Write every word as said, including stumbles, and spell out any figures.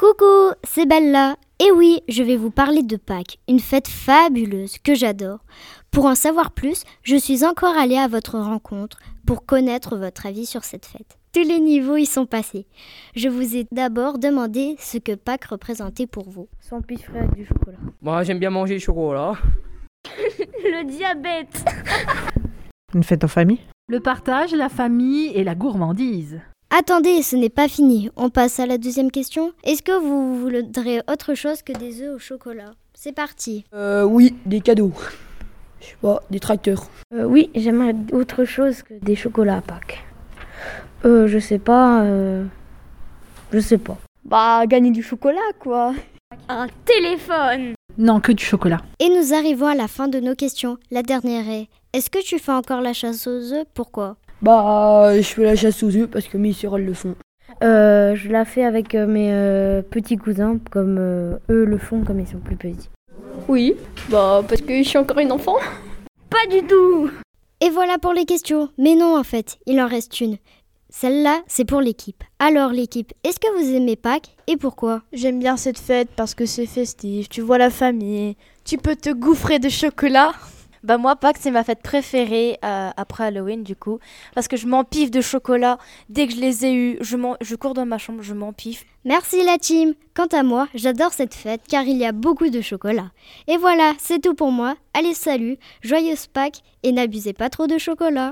Coucou, c'est Bella. Et oui, je vais vous parler de Pâques, une fête fabuleuse que j'adore. Pour en savoir plus, je suis encore allée à votre rencontre pour connaître votre avis sur cette fête. Tous les niveaux y sont passés. Je vous ai d'abord demandé ce que Pâques représentait pour vous. Son pif frais avec du chocolat. Moi, j'aime bien manger le chocolat. Le diabète. Une fête en famille. Le partage, la famille et la gourmandise. Attendez, ce n'est pas fini. On passe à la deuxième question. Est-ce que vous voudrez autre chose que des œufs au chocolat ? C'est parti. Euh, oui, des cadeaux. Je sais pas, des tracteurs. Euh, oui, j'aimerais autre chose que des chocolats à Pâques. Euh, je sais pas, euh... Je sais pas. Bah, gagner du chocolat, quoi. Un téléphone. Non, que du chocolat. Et nous arrivons à la fin de nos questions. La dernière est, est-ce que tu fais encore la chasse aux œufs ? Pourquoi ? Bah, je fais la chasse aux œufs parce que mes sœurs elles le font. Euh, je la fais avec euh, mes euh, petits cousins, comme euh, eux le font, comme ils sont plus petits. Oui, bah, parce que je suis encore une enfant. Pas du tout. Et voilà pour les questions. Mais non, en fait, il en reste une. Celle-là, c'est pour l'équipe. Alors l'équipe, est-ce que vous aimez Pâques et pourquoi ? J'aime bien cette fête parce que c'est festif, tu vois la famille, tu peux te gouffrer de chocolat. Bah moi, Pâques, c'est ma fête préférée euh, après Halloween, du coup. Parce que je m'empiffe de chocolat. Dès que je les ai eus, je, je cours dans ma chambre, je m'empiffe. Merci la team. Quant à moi, j'adore cette fête car il y a beaucoup de chocolat. Et voilà, c'est tout pour moi. Allez, salut, joyeuse Pâques et n'abusez pas trop de chocolat.